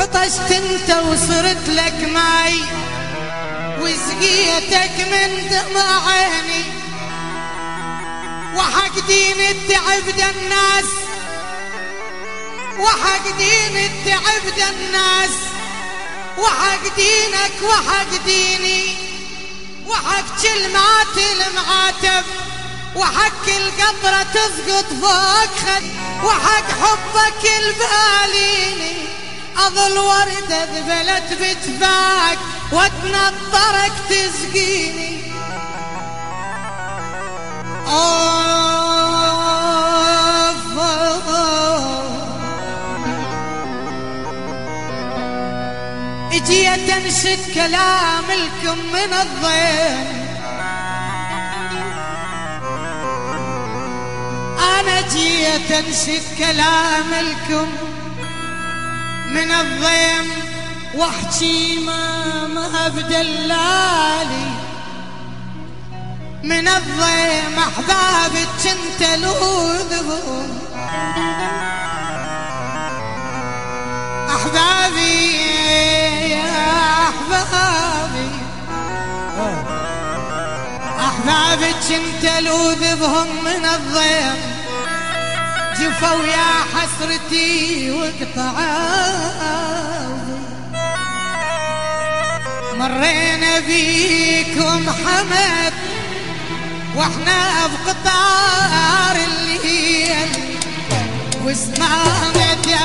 عطشت انت وصرت لك ماي وسقيتك من دمع عيني، وحق دين التعب دا الناس، وحق دين التعب دا الناس، وحق دينك وحق ديني، وحق كلمات المعاتب، وحق القطرة تسقط فوق خد، وحق حبك الباليني أظل وردة ذبلت بجفاك وتنطرك تسقيني. اجيت انشد كلام لكم من الضيم، انا جيت انشد كلام لكم من الضيم، واحكي ما بدلالي من الضيم احبابك كنت لوذهم، احبابي يا احبابي، احبابك كنت لوذبهم من الضيم، جفوا يا حسرتي وقطعوا، مرينا بيكم حمد واحنا بقطار الليل، وسمعت